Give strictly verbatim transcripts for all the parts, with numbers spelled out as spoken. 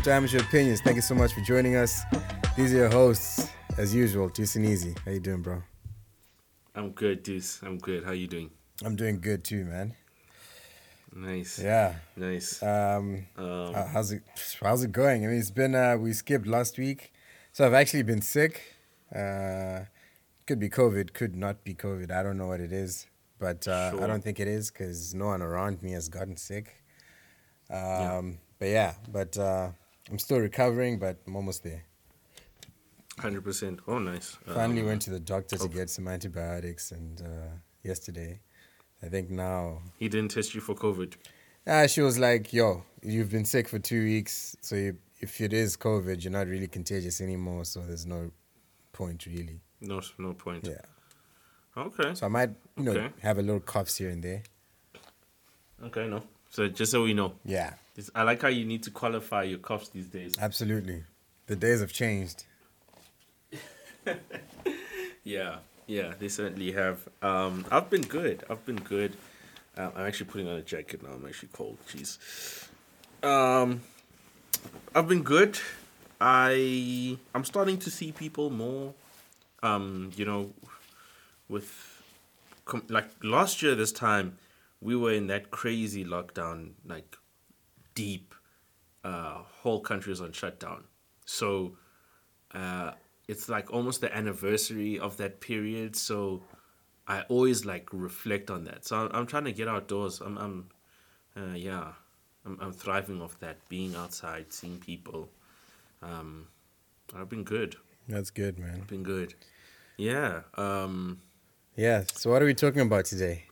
to Amateur Opinions. Thank you so much for joining us. These are your hosts, as usual, Deuce and Easy. How you doing, bro? I'm good, Deuce. I'm good. How you doing? I'm doing good too, man. Nice. Yeah. Nice. Um, Um, uh, how's it? How's it going? I mean, it's been uh, we skipped last week, so I've actually been sick. Uh, could be COVID, could not be COVID. I don't know what it is, but uh, Sure. I don't think it is because no one around me has gotten sick. Um, Yeah. But yeah, but uh, I'm still recovering, but I'm almost there. one hundred percent. Oh, nice. Finally Um, went to the doctor to oh. get some antibiotics, and uh, yesterday, I think now. He didn't test you for COVID. Ah, she was like, "Yo, you've been sick for two weeks, so you, if it is COVID, you're not really contagious anymore. So there's no point really." No, no point. Yeah. Okay. So I might, you know, Okay. have a little coughs here and there. Okay, no. So just so we know. Yeah, This- I like how you need to qualify your coughs these days. absolutely. The days have changed. Yeah. Yeah, they certainly have. Um, I've been good. I've been good. Uh, I'm actually putting on a jacket now. I'm actually cold. Jeez. Um, I've been good. I I'm starting to see people more. Um, you know, with com- like last year this time, we were in that crazy lockdown, like deep. Uh, whole country was on shutdown. So, uh, it's like almost the anniversary of that period. So, I always like reflect on that. So I'm, I'm trying to get outdoors. I'm, I'm, uh, yeah, I'm, I'm thriving off that. Being outside, seeing people. Um, I've been good. That's good, man. Been good. Yeah. Um. Yeah. So what are we talking about today?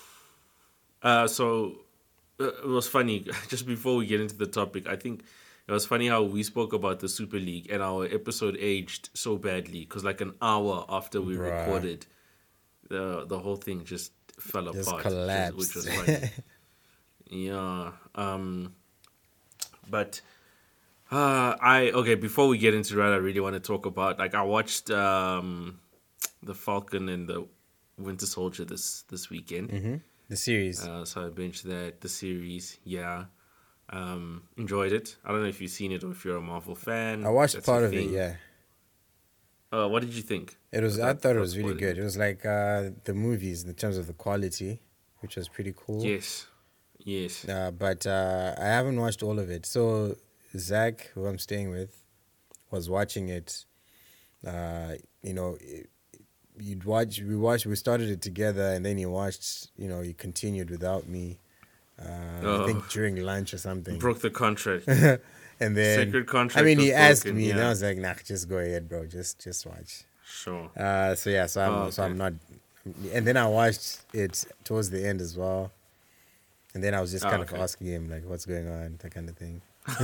Uh. So uh, it was funny. Just before we get into the topic, I think it was funny how we spoke about the Super League and our episode aged so badly because like an hour after we Bruh. recorded, the the whole thing just fell Just apart, collapsed. which was, which was funny. Yeah. Um. But. Uh, I okay. Before we get into that, I really want to talk about like I watched um, the Falcon and the Winter Soldier this this weekend. hmm The series. Uh, so I binged that the series. Yeah, um, enjoyed it. I don't know if you've seen it or if you're a Marvel fan. I watched That's part your of it. thing. Yeah. Uh, what did you think? It was. I Without- thought it without was really spoiling good. It was like uh, the movies in terms of the quality, which was pretty cool. Yes, yes. Uh, but uh, I haven't watched all of it. So Zach, who I'm staying with, was watching it. Uh, you know, it- you'd watch. We watched. We started it together, and then he watched. You know, he continued without me. Uh, I Oh. think during lunch or something. Broke the contract. And then Sacred contract. I mean, he was asked broken, me, and yeah. I was like, "Nah, just go ahead, bro. Just just watch." Sure. Uh, so yeah, so I'm Oh, so I'm okay. not, and then I watched it towards the end as well, and then I was just Oh, kind okay. of asking him like, "What's going on?" That kind of thing.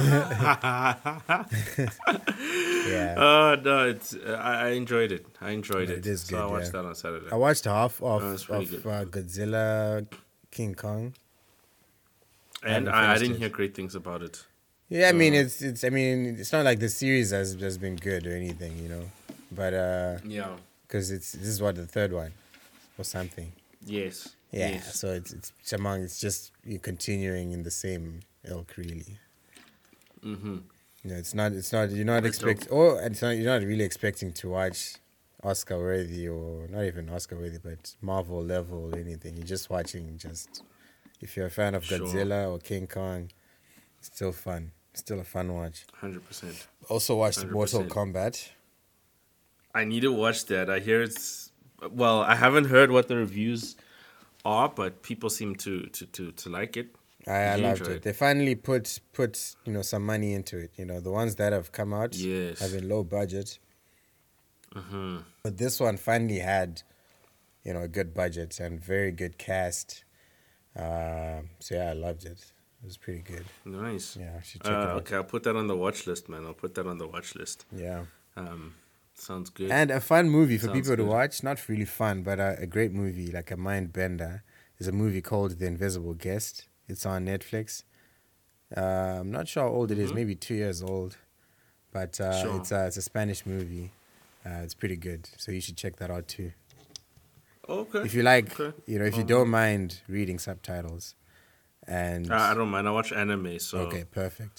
Yeah, Uh, no, it's uh, I, I enjoyed it. I enjoyed No, it. it is so good, I watched yeah. that on Saturday. I watched half of Oh, it's pretty of good. uh, Godzilla, King Kong. and haven't I, I finished didn't it. hear great things about it. Yeah, I mean, Uh, it's it's. I mean, it's not like the series has has been good or anything, you know, but uh, Yeah. because it's this is what the third one, or something. Yes. Yeah, Yes. so it's it's it's among it's just you continuing in the same ilk really. Mm-hmm. You know, it's not it's not you're not That's expect or it's not you're not really expecting to watch Oscar worthy or not even Oscar worthy, but Marvel level or anything. You're just watching just if you're a fan of Sure. Godzilla or King Kong, it's still fun. Still a fun watch. Hundred percent. Also watched one hundred Mortal percent. Kombat. I need to watch that. I hear it's well. I haven't heard what the reviews are, but people seem to to to, to like it. I, I Did you loved enjoy it. it? They finally put put you know some money into it. You know the ones that have come out Yes. have been low budget, Mm-hmm. but this one finally had you know a good budget and very good cast. Uh, so yeah, I loved it. It was pretty good. Nice. Yeah, I should check Uh, it out. okay, I'll put that on the watch list, man. I'll put that on the watch list. Yeah, Um, sounds good. and a fun movie for Sounds people to good. watch. Not really fun, but a, a great movie, like a mind bender. Is a movie called The Invisible Guest. It's on Netflix. Uh, I'm not sure how old it is. Mhm. Maybe two years old, but uh, Sure. it's uh, it's a Spanish movie. Uh, it's pretty good, so you should check that out too. Okay. If you like, Okay. you know, if you Um, don't mind reading subtitles, and Uh, I don't mind. I watch anime, so okay, perfect.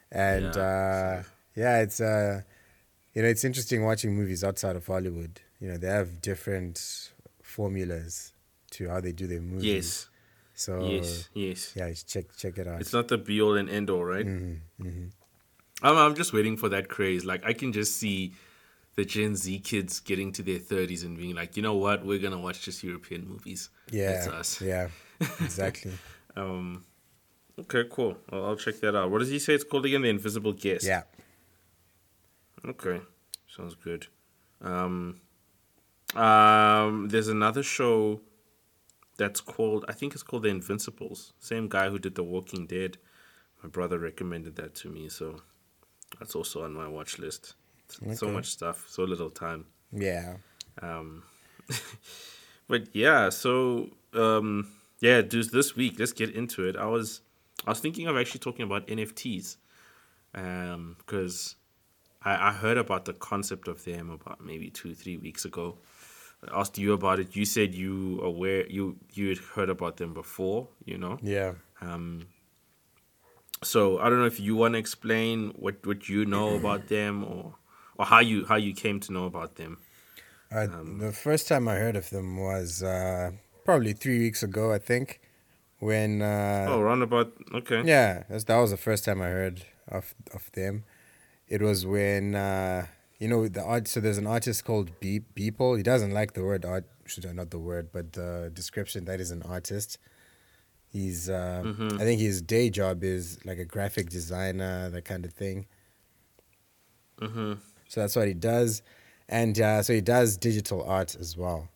and Yeah. uh, So, yeah, it's uh, you know, it's interesting watching movies outside of Hollywood. You know, they have different formulas to how they do their movies. yes. So Yes. Yes. yeah, just check check it It's out. not the be all and end all, right? Mm-hmm, mm-hmm. I'm, I'm just waiting for that craze. Like, I can just see the Gen Z kids getting to their thirties and being like, you know what? We're going to watch just European movies. That's Yeah, us. yeah, exactly. um, okay, cool. I'll, I'll check that out. What does he say it's called again? The Invisible Guest. Yeah. Okay. Sounds good. Um, um, there's another show that's called, I think it's called The Invincibles. Same guy who did The Walking Dead. My brother recommended that to me, so that's also on my watch list. So Okay. much stuff, so little time. Yeah. Um, but yeah, so um, yeah, dude, this week let's get into it. I was I was thinking of actually talking about N F Ts, um, because I, I heard about the concept of them about maybe two three weeks ago. I asked you about it. You said you aware you you had heard about them before, you know. Yeah. Um, so I don't know if you want to explain what, what you know about them or or how you how you came to know about them. Uh, Um, the first time I heard of them was uh, probably three weeks ago, I think. When uh, oh, roundabout. Okay. yeah, that's, that was the first time I heard of of them. It was when uh, you know the art. So there's an artist called Beep Beeple. He doesn't like the word art. Should I not the word, but the description that is an artist. He's uh, Mm-hmm. I think his day job is like a graphic designer, that kind of thing. Mm-hmm. So that's what he does, and uh, so he does digital art as well.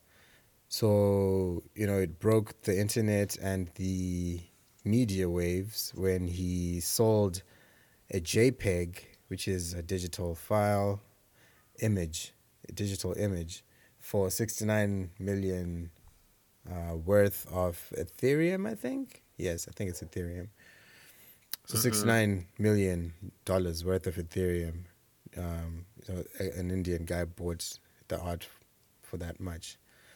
So, you know, it broke the internet and the media waves when he sold a JPEG, which is a digital file image, a digital image, for sixty-nine million uh, worth of Ethereum, I think. Yes, I think it's Ethereum. So Mm-hmm. sixty-nine million dollars worth of Ethereum. Um, so a, an Indian guy bought the art for that much.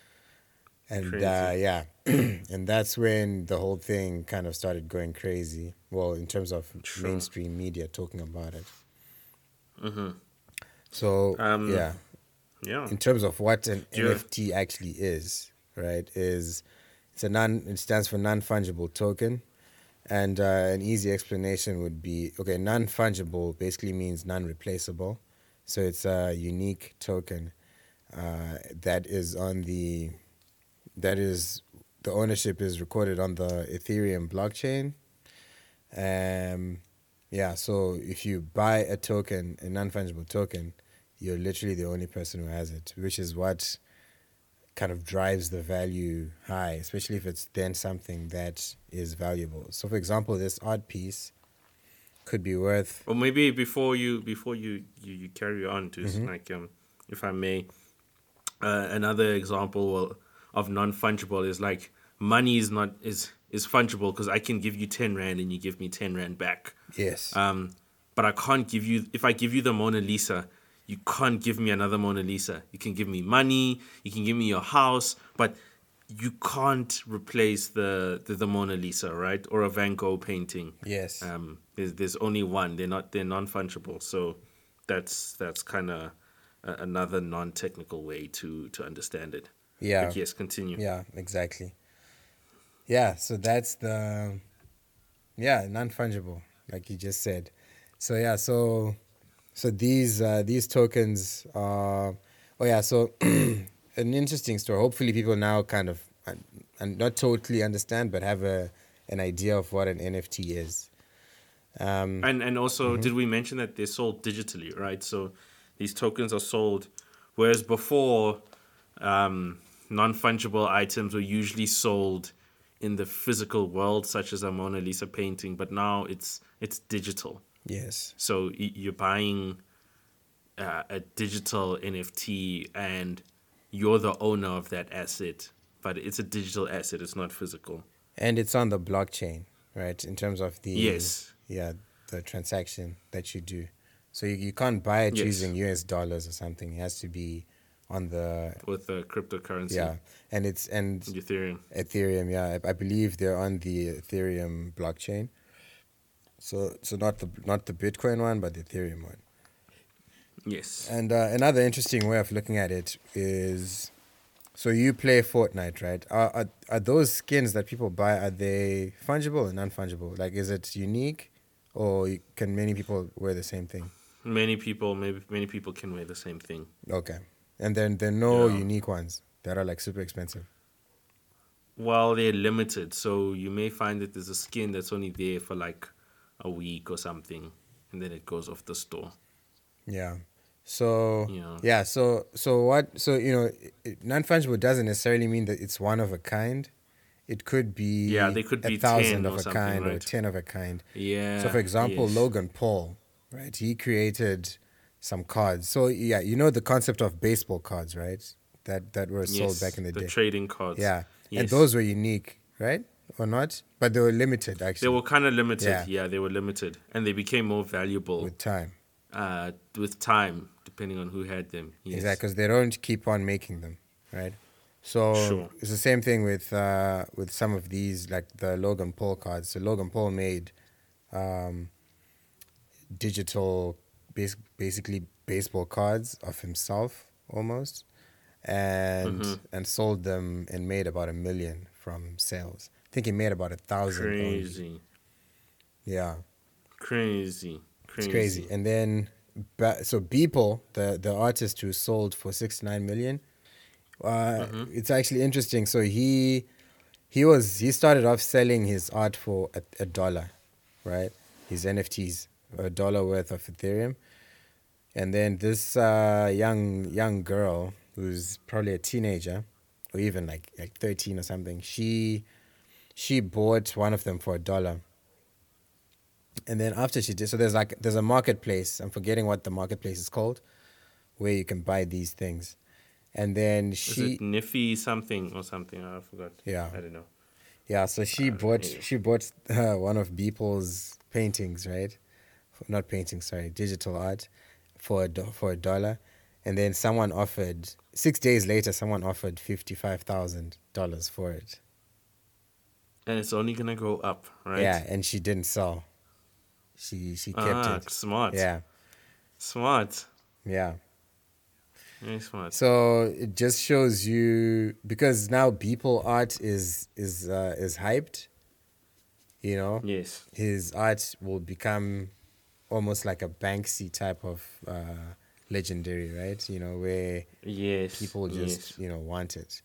And uh, Crazy. yeah, and that's when the whole thing kind of started going crazy. Well, in terms of Sure. mainstream media talking about it. Mm-hmm. So Um. yeah, Yeah. in terms of what an Do you, N F T actually is, right? Is it's a non. It stands for non fungible token, and uh, an easy explanation would be okay. Non fungible basically means non replaceable, so it's a unique token uh, that is on the that is the ownership is recorded on the Ethereum blockchain. Um, yeah, so if you buy a token, a non-fungible token, you're literally the only person who has it, which is what kind of drives the value high, especially if it's then something that is valuable. So, for example, this art piece could be worth. or maybe before you before you you, you carry on to Mhm. like um, if I may, uh, another example of non fungible is like money is not is is fungible because I can give you ten rand and you give me ten rand back. Yes. Um, but I can't give you, if I give you the Mona Lisa, you can't give me another Mona Lisa. You can give me money, you can give me your house, but you can't replace the, the, the Mona Lisa, right? Or a Van Gogh painting. Yes. Um, there's, there's only one. They're not, they're non-fungible. So that's, that's kind of another non-technical way to, to understand it. Yeah. But yes, continue. Yeah, exactly. Yeah, so that's the yeah, non-fungible, like you just said. So yeah, so so these uh, these tokens are oh yeah, so an interesting story. Hopefully people now kind of uh, and not totally understand but have a an idea of what an N F T is. Um And and also, mhm. did we mention that they're sold digitally, right? So these tokens are sold, whereas before, um, non-fungible items were usually sold in the physical world, such as a Mona Lisa painting, but now it's it's digital. Yes. So y- you're buying uh, a digital N F T, and you're the owner of that asset, but it's a digital asset. It's not physical. And it's on the blockchain, right? In terms of the Yes. yeah, the transaction that you do. So you, you can't buy it Yes. using U S dollars or something. It has to be on the With the cryptocurrency, yeah, and it's and Ethereum. Ethereum. Yeah, I, I believe they're on the Ethereum blockchain. So so not the not the Bitcoin one, but the Ethereum one. Yes. And uh, another interesting way of looking at it is, so you play Fortnite, right? Are, are are those skins that people buy, are they fungible or non-fungible? Like, is it unique, or you- can many people wear the same thing? Many people, maybe many people can wear the same thing. Okay, and then there are no Yeah. unique ones that are like super expensive. Well, they're limited, so you may find that there's a skin that's only there for like a week or something, and then it goes off the store. Yeah. So Yeah. yeah. So so what? So you know, it- non-fungible doesn't necessarily mean that it's one of a kind. It could Yeah, be they could a be thousand ten of or a something, kind or right? ten of a kind. So, Yeah. for example, Yes. Logan Paul, right? He created some cards. So, yeah, you know the concept of baseball cards, right? That that were sold back Yes. in the The day. trading cards. Yeah, and Yes. those were unique, right? Or not? But they were limited, They actually. were kind of limited. Yeah, Yeah, they were limited, and they became more valuable with time. uh, with time, depending on who had them. Exactly, Yes. because they don't keep on making them, right? So Sure. it's the same thing with uh, with some of these, like the Logan Paul cards. So Logan Paul made um, digital, bas- basically baseball cards of himself almost, and Mm-hmm. and sold them and made about a million from sales. I think he made about a thousand only. Crazy. Yeah, Crazy. it's crazy. Crazy. And then, ba- so Beeple, the the artist who sold for sixty nine million, uh, Mm-hmm. it's actually interesting. So he he was he started off selling his art for a, a dollar, right? His N F Ts, a dollar worth of Ethereum. And then this uh, young young girl who's probably a teenager, or even like like thirteen or something, she she bought one of them for a dollar. And then after she did, so there's like there's a marketplace. I'm forgetting what the marketplace is called, where you can buy these things. And then Is it she, Niffy something or something? I forgot. yeah, I don't know. yeah. So she I don't know. bought Anyway. she bought uh, one of Beeple's paintings, right? Not paintings, sorry, digital art, for a do- for a dollar, and then someone offered six days later, someone offered fifty five thousand dollars for it. And it's only gonna go up, Yeah, right? and she didn't sell. She she kept Ah, it. smart. Yeah, Smart. yeah. Very smart. So it just shows you, because now Beeple art is is uh, is hyped. You know, Yes. his art will become almost like a Banksy type of uh, legendary, right? You know, where Yes. people just Yes. you know want it.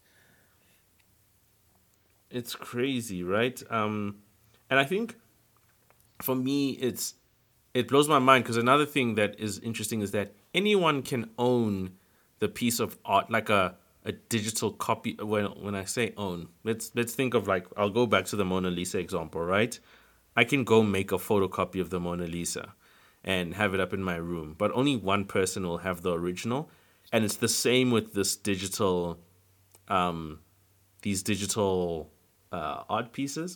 It's crazy, right? Um, and I think for me, it's it blows my mind because another thing that is interesting is that anyone can own the piece of art, like a a digital copy. When when I say own, let's let's think of, like, I'll go back to the Mona Lisa example, right? I can go make a photocopy of the Mona Lisa and have it up in my room, but only one person will have the original, and it's the same with this digital, um, these digital uh, art pieces.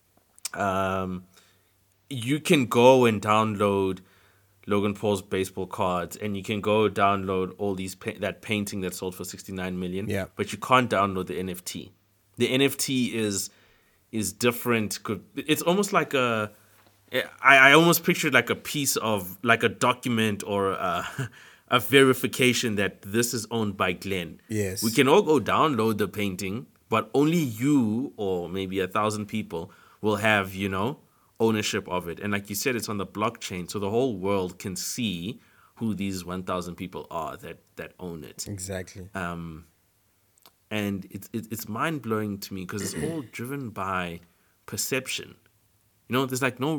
Um, you can go and download Logan Paul's baseball cards, and you can go download all these pa- that painting that sold for sixty nine million. Yeah. But you can't download the N F T. The N F T is is different. Could It's almost like a. I, I almost pictured like a piece of, like, a document or a, a verification that this is owned by Glenn. Yes. We can all go download the painting, but only you or maybe a thousand people will have, you know, ownership of it. And like you said, it's on the blockchain, so the whole world can see who these one thousand people are that, that own it. Exactly. Um, and it's it, it's mind blowing to me because it's all driven by perception. You know, there's like no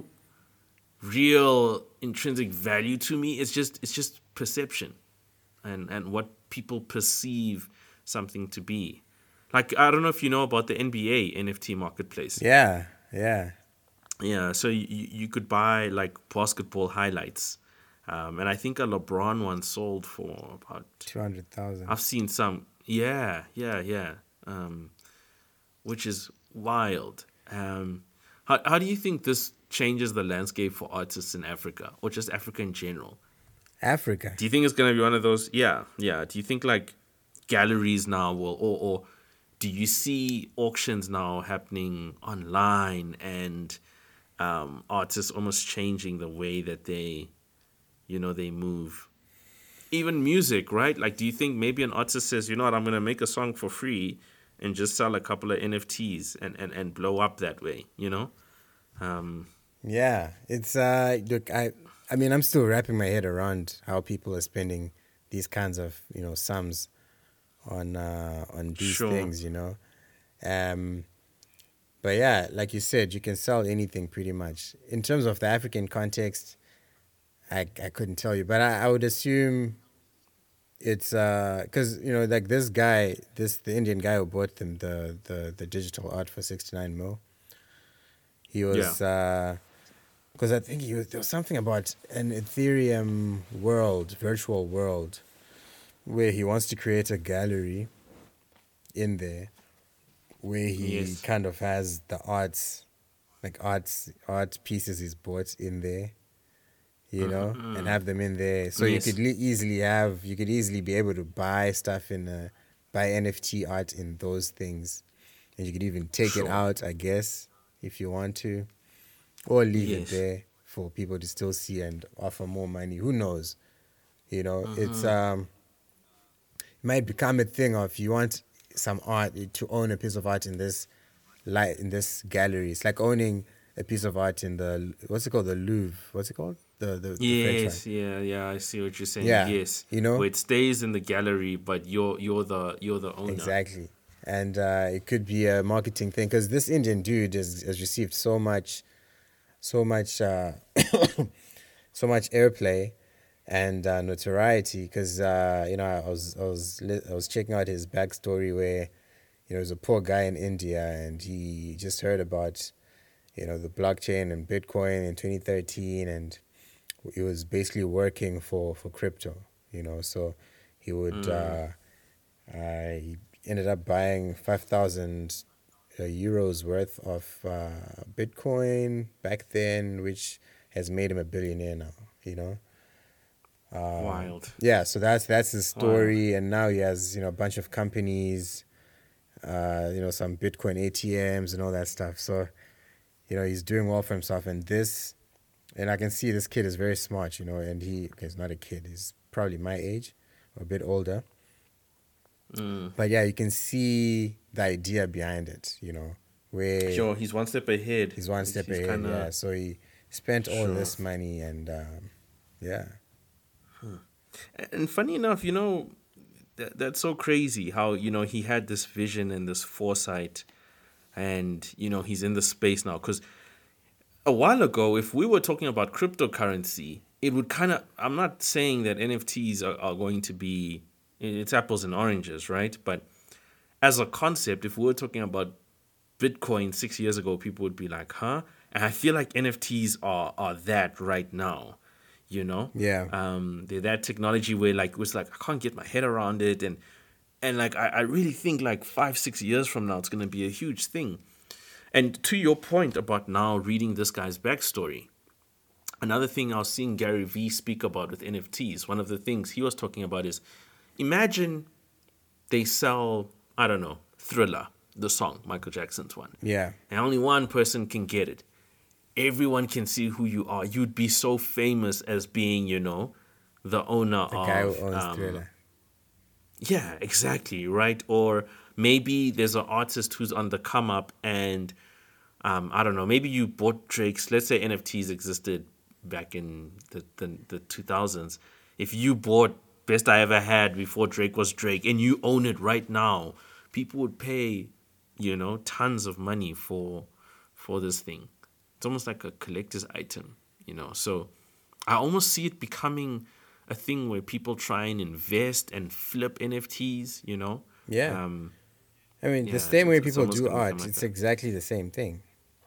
real intrinsic value to me. It's just it's just perception, and and what people perceive something to be. Like, I don't know if you know about the N B A N F T marketplace. Yeah. Yeah. Yeah, so you you could buy like basketball highlights, um, and I think a LeBron one sold for about. Two hundred thousand. I've seen some. Yeah, yeah, yeah. Um, which is wild. Um, how how do you think this changes the landscape for artists in Africa, or just Africa in general? Africa. Do you think it's gonna be one of those? Yeah, yeah. Do you think like galleries now will, or or do you see auctions now happening online, and um, artists almost changing the way that they, you know, they move. Even music, right? Like, do you think maybe an artist says, you know what, I'm gonna make a song for free and just sell a couple of N F Ts and, and, and blow up that way, you know? Um, Yeah, it's uh look, I I mean I'm still wrapping my head around how people are spending these kinds of, you know, sums on uh on these sure. things, you know. Um but yeah, like you said, you can sell anything pretty much. In terms of the African context, I I couldn't tell you, but I, I would assume it's uh because you know like this guy, this the Indian guy who bought them the the the digital art for sixty-nine mil. He Yeah. was uh because I think he was, there was something about an Ethereum world, virtual world, where he wants to create a gallery in there where he Yes. kind of has the arts, like arts, art pieces he's bought in there, you know, and have them in there. So you Yes. could le- easily have, you could easily be able to buy stuff in, uh, buy N F T art in those things, and you could even take it Sure. out, I guess, if you want to, or leave it Yes. there for people to still see and offer more money. Who knows? You know, it's um, it might become a thing of you want some art to own a piece of art in this light in this gallery. It's like owning a piece of art in the what's it called, the Louvre. What's it called? The the, the French one. Yes, yeah, yeah, I see what you're saying. Yeah, Yes. you know Where it stays in the gallery, but you're you're the you're the owner. exactly. And uh, it could be a marketing thing because this Indian dude has, has received so much, so much, uh, so much airplay and uh, notoriety because uh, you know I was I was li- I was checking out his backstory where you know he's a poor guy in India and he just heard about you know the blockchain and Bitcoin in twenty thirteen and he was basically working for for crypto, you know, so he would uh, uh, he ended up buying five thousand uh, euros worth of uh, Bitcoin back then, which has made him a billionaire now, you know. Wild. Yeah, so that's that's his Wild. story, and now he has you know a bunch of companies, uh, you know, some Bitcoin A T Ms and all that stuff. So, you know, he's doing well for himself, and this, and I can see this kid is very smart, you know, and he, okay, he's not a kid, he's probably my age, or a bit older, Mm. but yeah, you can see the idea behind it, you know, where Sure, he's one step ahead. he's one He's, step he's ahead, kind yeah. of So he spent all sure. this money, and um, yeah, And funny enough, you know, that, that's so crazy how, you know, he had this vision and this foresight and, you know, he's in the space now. Because a while ago, if we were talking about cryptocurrency, it would kind of, I'm not saying that N F Ts are, are going to be, it's apples and oranges, right? But as a concept, if we were talking about Bitcoin six years ago, people would be like, huh? And I feel like N F Ts are, are that right now. You know, yeah, um, they're that technology where like it was like I can't get my head around it, and and like I, I really think like five six years from now it's gonna be a huge thing. And to your point about now reading this guy's backstory, another thing I was seeing Gary Vee speak about with N F Ts. One of the things he was talking about is, imagine they sell I don't know Thriller, the song Michael Jackson's one, yeah, and only one person can get it. Everyone can see who you are. You'd be so famous as being, you know, the owner the guy who of, owns um, Thriller. yeah, exactly, right? Or maybe there's an artist who's on the come up and, um, I don't know, maybe you bought Drake's, let's say N F Ts existed back in the, the, the two thousands. If you bought Best I Ever Had before Drake was Drake and you own it right now, people would pay, you know, tons of money for for this thing. It's almost like a collector's item, you know. So I almost see it becoming a thing where people try and invest and flip N F Ts, you know. Yeah, Um, I mean the yeah, same it's, way it's people almost do gonna become art, like it's that. exactly the same thing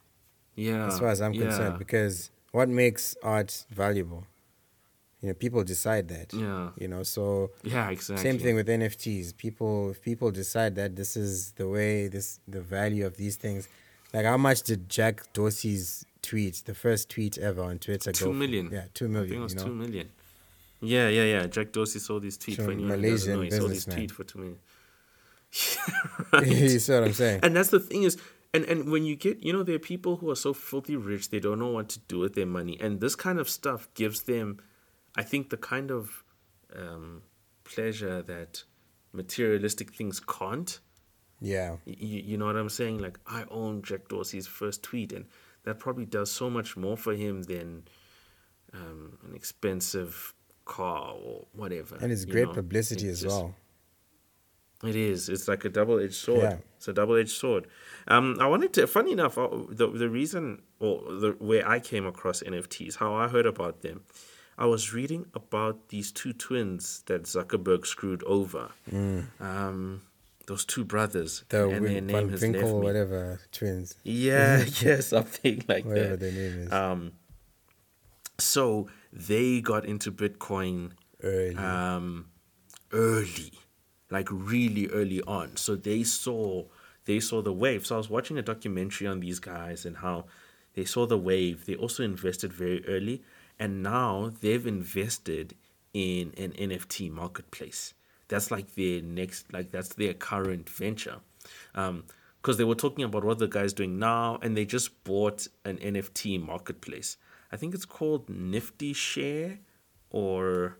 as Yeah, far as I'm concerned. yeah, Because what makes art valuable? You know, people decide that. yeah, You know, so yeah, same exactly. thing with N F Ts. People, if people decide that this is the way, this the value of these things. Like, how much did Jack Dorsey's tweet, the first tweet ever on Twitter, Two go for? million. Yeah, two I think it million. was You two know, million. Yeah, yeah, yeah. Jack Dorsey sold his tweet. For some anyone who doesn't know, Malaysian he sold his businessman. tweet for two million. You Right. see what I'm saying? And that's the thing is, And and when you get, you know, there are people who are so filthy rich they don't know what to do with their money, and this kind of stuff gives them, I think, the kind of um, pleasure that materialistic things can't. Yeah. You, you know what I'm saying? Like, I own Jack Dorsey's first tweet, and that probably does so much more for him than um, an expensive car or whatever. And it's you great know? publicity It as just- well. It is. It's like a double-edged sword. Yeah. It's a double-edged sword. Um, I wanted to. Funny enough, uh, the the reason or the where I came across N F Ts, how I heard about them, I was reading about these two twins that Zuckerberg screwed over. Um, those two brothers, The and their Win- name Van has Winkle, left me. whatever, twins. Yeah, yeah, something like Whatever that. their name is. Um, so they got into Bitcoin Early. um, early, like really early on. So they saw they saw the wave. So I was watching a documentary on these guys and how they saw the wave. They also invested very early, and now they've invested in an N F T marketplace. That's like their next, like that's their current venture. Um, because they were talking about what the guy's doing now, and they just bought an N F T marketplace. I think it's called Nifty Share, or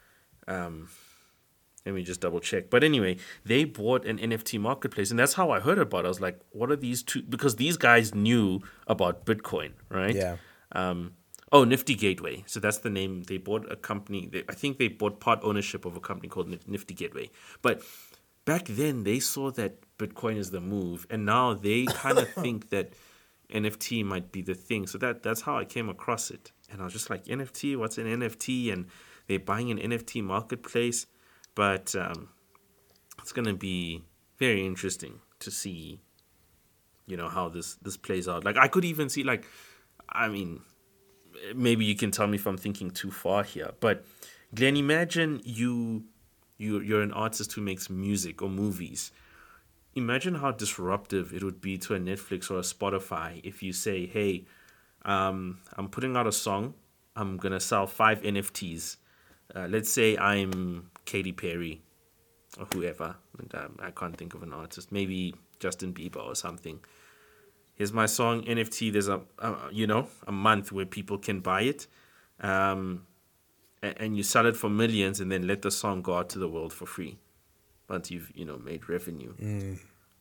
um, let me just double check. But anyway, they bought an N F T marketplace, and that's how I heard about it. I was like, what are these two? Because these guys knew about Bitcoin, right? Yeah. Um, oh, Nifty Gateway. So that's the name. They bought a company. They, I think they bought part ownership of a company called Nif- Nifty Gateway. But back then, they saw that Bitcoin is the move, and now they kind of think that N F T might be the thing. So that that's how I came across it. And I was just like, N F T? What's an N F T? And they're buying an N F T marketplace. But um, it's going to be very interesting to see, you know, how this, this plays out. Like, I could even see, like, I mean, maybe you can tell me if I'm thinking too far here. But, Glenn, imagine you, you you're an artist who makes music or movies. Imagine how disruptive it would be to a Netflix or a Spotify if you say, hey, um, I'm putting out a song. I'm going to sell five N F Ts. Uh, let's say I'm Katy Perry or whoever. And, um, I can't think of an artist. Maybe Justin Bieber or something. Here's my song, N F T. There's a, a you know, a month where people can buy it. Um, and, and you sell it for millions and then let the song go out to the world for free. Once you've, you know, made revenue. Mm.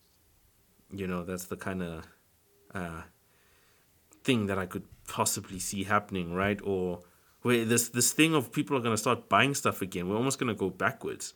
You know, that's the kind of uh, thing that I could possibly see happening, right? Or where this this thing of people are going to start buying stuff again. We're almost going to go backwards.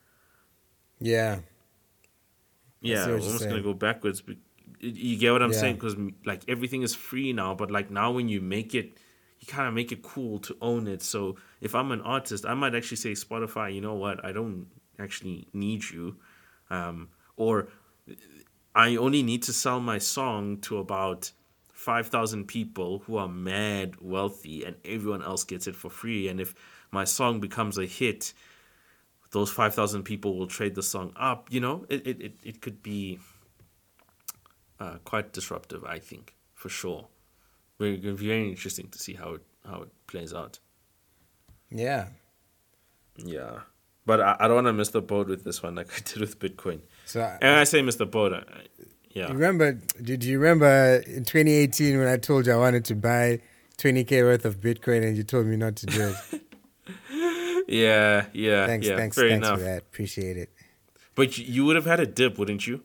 Yeah. Yeah, see we're what you're almost going to saying. go backwards. Be- You get what I'm Yeah. saying? Because, like, everything is free now, but, like, now when you make it, you kind of make it cool to own it. So if I'm an artist, I might actually say, Spotify, you know what? I don't actually need you. Um, or I only need to sell my song to about five thousand people who are mad wealthy, and everyone else gets it for free. And if my song becomes a hit, those five thousand people will trade the song up. You know, it, it, it, it could be uh, quite disruptive, I think, for sure. Very, very interesting to see how it, how it plays out. Yeah. Yeah. But I, I don't want to miss the boat with this one like I did with Bitcoin. So I- And I say miss the boat, I, yeah. You remember? Did you remember in twenty eighteen when I told you I wanted to buy twenty k worth of Bitcoin and you told me not to do it? Yeah, yeah, Thanks, yeah. thanks, Fair thanks enough. for that. Appreciate it. But you, you would have had a dip, wouldn't you?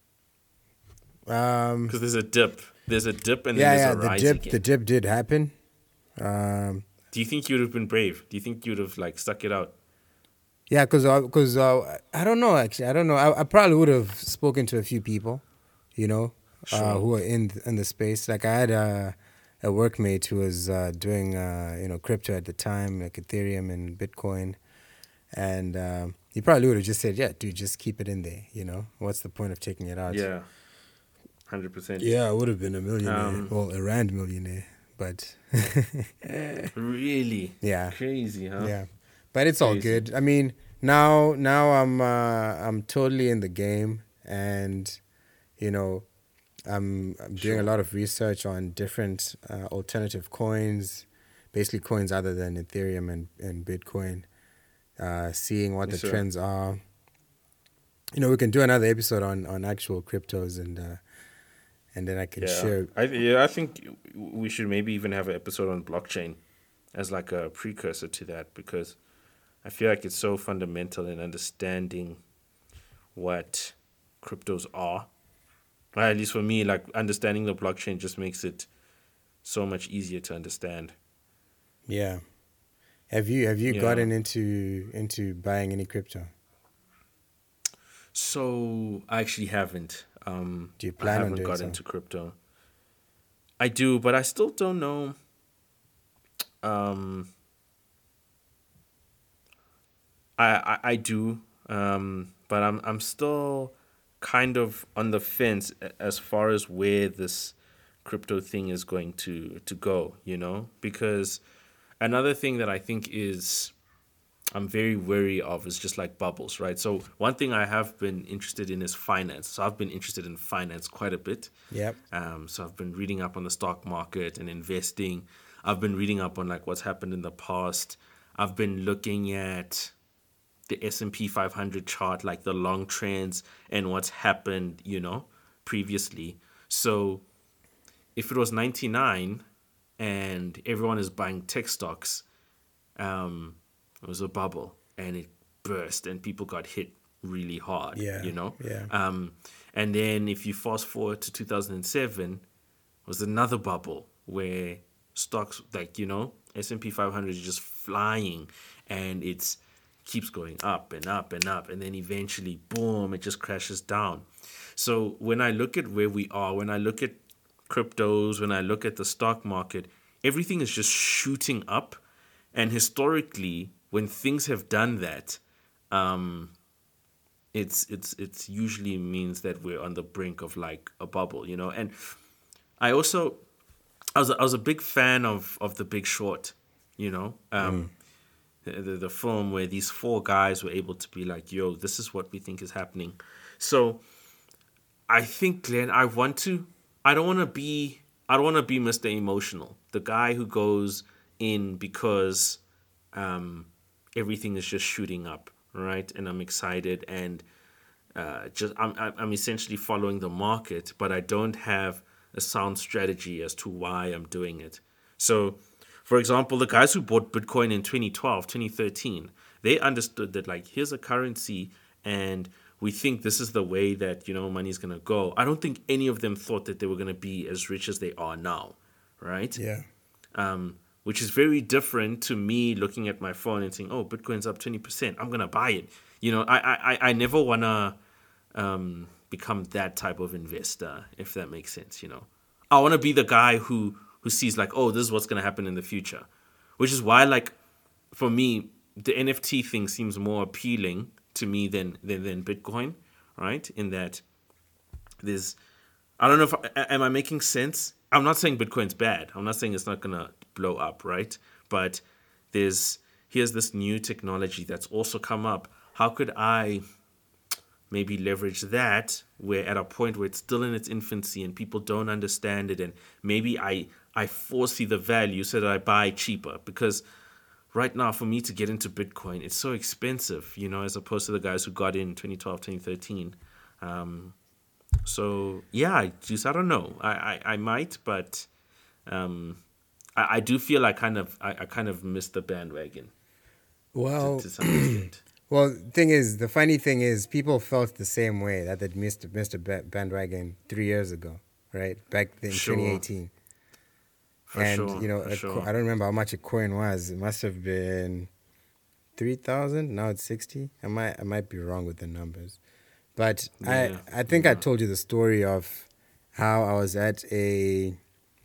Um, Because there's a dip. There's a dip and then yeah, there's yeah. a The rise dip, again. the dip did happen. Um, Do you think you would have been brave? Do you think you would have like stuck it out? yeah, because because uh, I don't know actually. I don't know. I, I probably would have spoken to a few people, you know, uh, Sure. who are in in the space. Like I had a a workmate who was uh, doing uh, you know crypto at the time, like Ethereum and Bitcoin, and um, he probably would have just said, "Yeah, dude, just keep it in there." You know, what's the point of taking it out? Yeah, hundred percent. Yeah, I would have been a millionaire, Um, well, a rand millionaire, but Really yeah, crazy, huh? yeah. But it's all Crazy. good. I mean, now now I'm uh, I'm totally in the game, and you know, I'm I'm doing a Sure. lot of research on different uh, alternative coins, basically coins other than Ethereum and and Bitcoin, uh, seeing what Yes, the sir. trends are. You know, we can do another episode on on actual cryptos and. Uh, and then I can Yeah, share. I yeah, I think we should maybe even have an episode on blockchain as like a precursor to that, because I feel like it's so fundamental in understanding what cryptos are. Well, at least for me, like understanding the blockchain just makes it so much easier to understand. Yeah. Have you have you Yeah. gotten into into buying any crypto? So I actually haven't. Um, Do you I plan on haven't doing got so? into crypto. I do, but I still don't know. Um, I, I I do. Um, but I'm I'm still kind of on the fence a- as far as where this crypto thing is going to to go. You know, because another thing that I think is I'm very wary of is just like bubbles, right? So one thing I have been interested in is finance. So I've been interested in finance quite a bit. Yep. Um, so I've been reading up on the stock market and investing. I've been reading up on like what's happened in the past. I've been looking at the S and P five hundred chart, like the long trends and what's happened, you know, previously. So if it was ninety-nine and everyone is buying tech stocks, um, it was a bubble and it burst and people got hit really hard, Yeah. you know? Yeah. Um, and then if you fast forward to two thousand seven, was another bubble where stocks, like, you know, S and P five hundred is just flying and it's keeps going up and up and up. And then eventually, boom, it just crashes down. So when I look at where we are, when I look at cryptos, when I look at the stock market, everything is just shooting up. And historically, when things have done that, um, it's it's it's usually means that we're on the brink of like a bubble, you know. And I also I was a, I was a big fan of of The Big Short, you know, um, the, the the film where these four guys were able to be like, "Yo, this is what we think is happening." So I think, Glenn, I want to. I don't want to be. I don't want to be Mister Emotional, the guy who goes in because um, everything is just shooting up, right? And I'm excited, and uh, just I'm I'm I'm essentially following the market, but I don't have a sound strategy as to why I'm doing it. So, for example, the guys who bought Bitcoin in twenty twelve, twenty thirteen, they understood that like here's a currency and we think this is the way that, you know, money's going to go. I don't think any of them thought that they were going to be as rich as they are now, right? Yeah. Um, which is very different to me looking at my phone and saying, "Oh, Bitcoin's up twenty percent. I'm gonna buy it." You know, I I I never wanna um, become that type of investor, if that makes sense. You know, I want to be the guy who who sees like, "Oh, this is what's gonna happen in the future," which is why, like, for me, the N F T thing seems more appealing to me than than, than Bitcoin, right? In that there's I don't know if am I making sense? I'm not saying Bitcoin's bad. I'm not saying it's not gonna blow up, right? But there's here's this new technology that's also come up. How could I maybe leverage that where at a point where it's still in its infancy and people don't understand it, and maybe I I foresee the value so that I buy cheaper, because right now for me to get into Bitcoin it's so expensive, you know, as opposed to the guys who got in twenty twelve, twenty thirteen. Um, so yeah, just I don't know. I, I, I might, but um, I, I do feel I kind of I, I kind of missed the bandwagon to, Well, to some extent. well, thing is, the funny thing is, people felt the same way that they missed missed a ba- bandwagon three years ago, right? Back in Sure, twenty eighteen, for and sure, you know, for a co- sure. I don't remember how much a coin was. It must have been three thousand. Now it's sixty. I might I might be wrong with the numbers, but I Yeah, I think I yeah. told you the story of how I was at a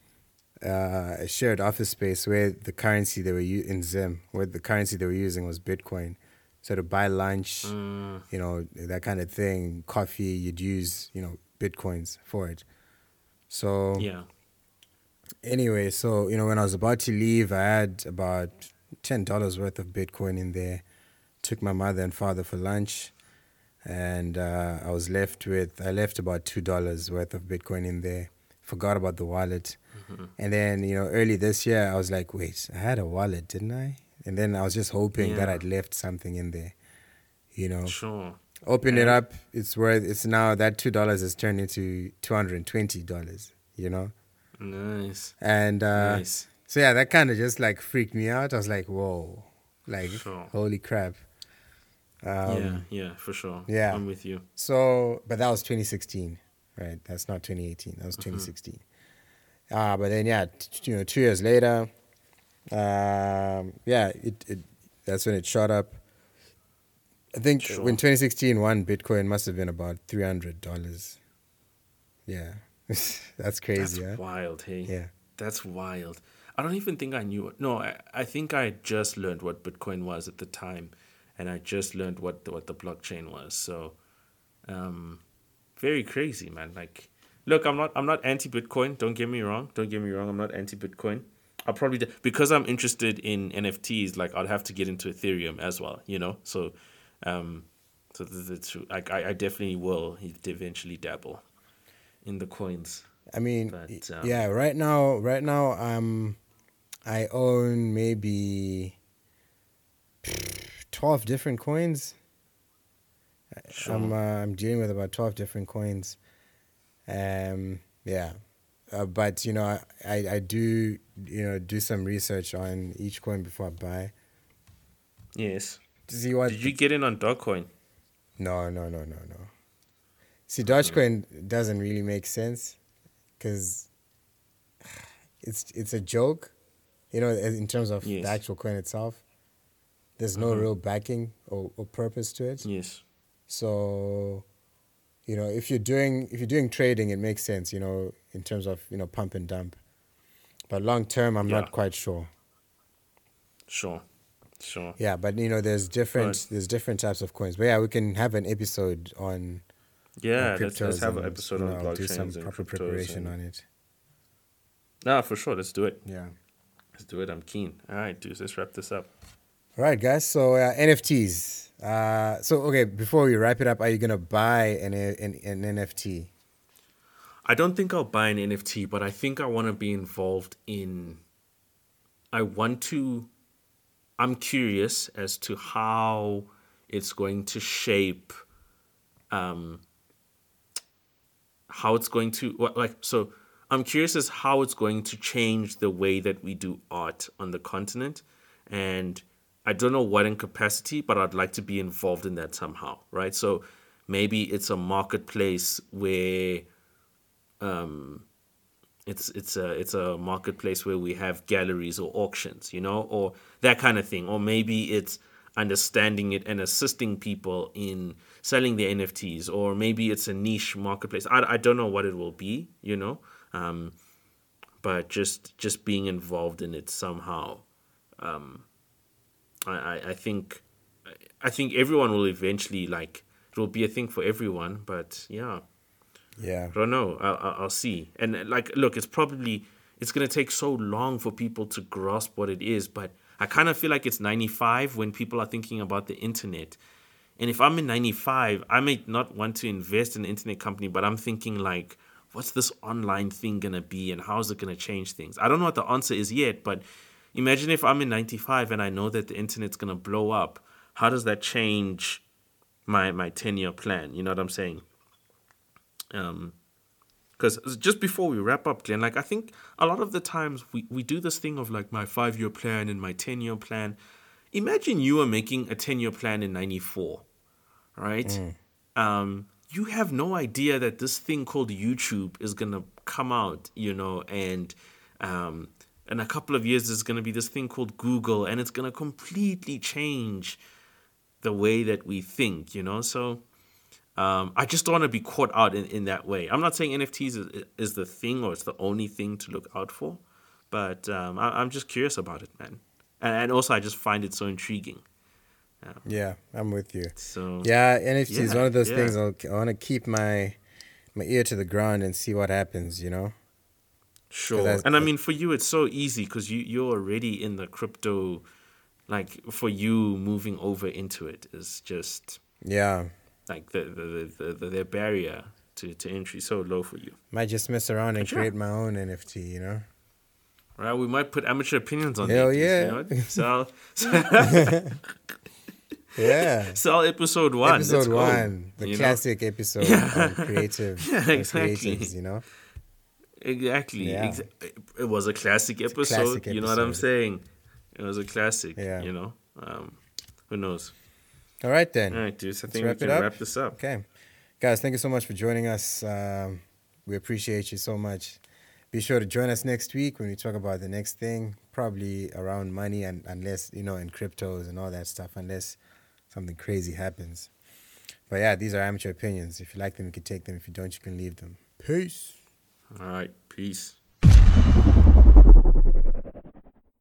uh, a shared office space where the currency they were u- in Zim, where the currency they were using was Bitcoin. So to buy lunch, Mm, you know, that kind of thing, coffee, you'd use, you know, Bitcoins for it. So yeah. anyway, so, you know, when I was about to leave, I had about ten dollars worth of Bitcoin in there. Took my mother and father for lunch, and uh, I was left with, I left about two dollars worth of Bitcoin in there. Forgot about the wallet. Hmm. And then, you know, early this year, I was like, wait, I had a wallet, didn't I? And then I was just hoping that Yeah, I'd left something in there, you know. sure. Open it And up. It's worth. It's now that two dollars has turned into two hundred and twenty dollars. You know, nice, and uh, nice. so yeah, that kind of just like freaked me out. I was like, whoa, like Sure. holy crap. Yeah, Um, yeah, for sure. yeah. I'm with you. So, but that was twenty sixteen, right? That's not twenty eighteen. That was Mm-hmm. twenty sixteen. Uh, but then yeah, t- you know, two years later, um, yeah, it, it that's when it shot up. I think Sure. when twenty sixteen, one Bitcoin must have been about three hundred dollars. Yeah, that's That's crazy, huh? wild, hey. Yeah. That's wild. I don't even think I knew it. No, I, I think I just learned what Bitcoin was at the time, and I just learned what the, what the blockchain was. So, um, very crazy, man. Like, look, I'm not I'm not anti Bitcoin. Don't get me wrong. Don't get me wrong. I'm not anti Bitcoin. I'll probably do, because I'm interested in N F Ts. Like, I'd have to get into Ethereum as well. You know, so, um, so the, the two, like, I I definitely will eventually dabble in the coins. I mean, But, y- um, yeah. Right now, right now, um, I own maybe twelve different coins. Sure. I'm uh, I'm dealing with about twelve different coins. Um, yeah, uh, but you know, I, I I do you know do some research on each coin before I buy Yes. to see what. Did you get in on Dogecoin? No, no, no, no, no. See, Dogecoin doesn't really make sense because it's it's a joke, you know, in terms of Yes. the actual coin itself. There's no real backing or, or purpose to it. Yes. So, you know, if you're doing if you're doing trading, it makes sense, you know, in terms of, you know, pump and dump. But long term, I'm Yeah. not quite sure. Sure. Sure. Yeah, but you know, there's different But- there's different types of coins. But yeah, we can have an episode on Yeah, on let's, let's cryptos have an and, episode you on know, I'll do blockchains some and proper cryptos preparation and- on it. Nah, for sure. Let's do it. Yeah. Let's do it. I'm keen. All right, dudes. Let's wrap this up. All right, guys. So uh, N F Ts. Uh, so okay, before we wrap it up, are you gonna buy an an, an N F T? I don't think I'll buy an N F T, but I think I want to be involved in. I want to. I'm curious as to how it's going to shape. Um. How it's going to what like so. I'm curious as how it's going to change the way that we do art on the continent, and I don't know what in capacity, but I'd like to be involved in that somehow, right? So maybe it's a marketplace where um, it's it's a it's a marketplace where we have galleries or auctions, you know, or that kind of thing, or maybe it's understanding it and assisting people in selling their N F Ts, or maybe it's a niche marketplace. I, I don't know what it will be, you know, um, but just just being involved in it somehow. Um, I, I, I think I think everyone will eventually like it will be a thing for everyone, but yeah. Yeah. I don't know. I'll, I'll I'll see. And uh, like, look, it's probably it's gonna take so long for people to grasp what it is. But I kind of feel like it's ninety-five when people are thinking about the internet. And if I'm in ninety-five, I may not want to invest in an internet company, but I'm thinking like, what's this online thing gonna be, and how is it gonna change things? I don't know what the answer is yet, but imagine if I'm in ninety-five and I know that the internet's gonna blow up. How does that change my my ten-year plan? You know what I'm saying? Um, because just before we wrap up, Glenn, like I think a lot of the times we, we do this thing of like my five year plan and my ten year plan. Imagine you are making a ten year plan in ninety-four, right? Um, you have no idea that this thing called YouTube is gonna come out, you know, and um, in a couple of years there's gonna be this thing called Google, and it's gonna completely change the way that we think, you know. So um, I just don't want to be caught out in, in that way. I'm not saying N F Ts is, is the thing or it's the only thing to look out for, but um, I, I'm just curious about it, man. And, and also, I just find it so intriguing. Yeah, I'm with you. So Yeah, N F T is Yeah, one of those yeah. things I'll, I want to keep my my ear to the ground and see what happens, you know? Sure. that's- And I mean, for you, it's so easy because you, you're already in the crypto. Like, for you, moving over into it is just Yeah. like the the, the, the, the barrier to, to entry so low for you. Might just mess around and But yeah. create my own N F T, you know? Right? We might put amateur opinions on Hell that. yeah. You know? So, so Yeah. Sell episode one. Episode Let's go. one, the You know? classic episode Yeah. on creative, Yeah, on exactly. creatives, you know? Exactly. Yeah. Exa- it was a classic episode. classic You know what I'm episode. saying? It was a classic. Yeah. You know? Um, who knows? All right, then. All right, dudes. I Let's think we wrap it can up. wrap this up. Okay. Guys, thank you so much for joining us. Um, we appreciate you so much. Be sure to join us next week when we talk about the next thing, probably around money, and unless, you know, in cryptos and all that stuff, unless something crazy happens. But yeah, these are amateur opinions. If you like them, you can take them. If you don't, you can leave them. Peace. All right. Peace.